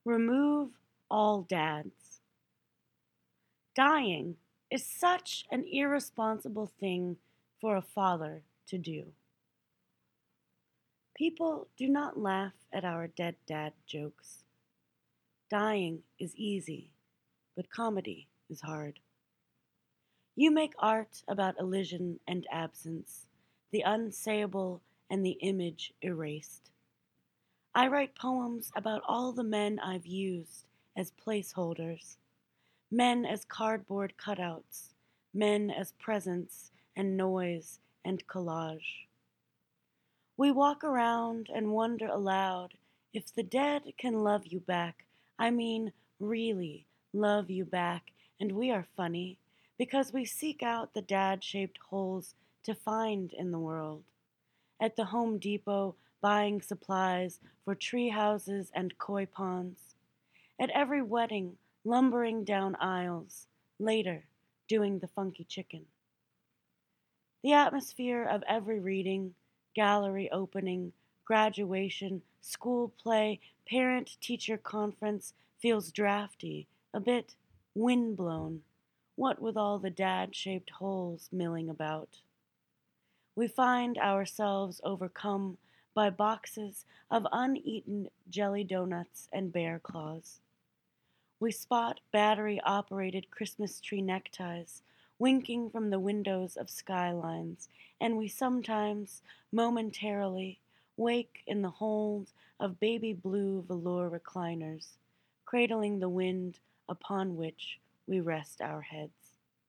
Remove all dads. Dying is such an irresponsible thing for a father to do. People do not laugh at our dead dad jokes. Dying is easy, but comedy is hard. You make art about elision and absence, the unsayable and the image erased. I write poems about all the men I've used as placeholders, men as cardboard cutouts, men as presence and noise and collage. We walk around and wonder aloud if the dead can love you back. I mean, really love you back, and we are funny because we seek out the dad shaped holes to find in the world. At the Home Depot, buying supplies for tree houses and koi ponds. At every wedding, lumbering down aisles. Later, doing the funky chicken. The atmosphere of every reading, gallery opening, graduation, school play, parent teacher conference feels drafty, a bit wind-blown, what with all the dad shaped holes milling about. We find ourselves overcome by boxes of uneaten jelly donuts and bear claws. We spot battery operated Christmas tree neckties winking from the windows of skylines, and we sometimes, momentarily, wake in the hold of baby blue velour recliners, cradling the wind upon which we rest our heads.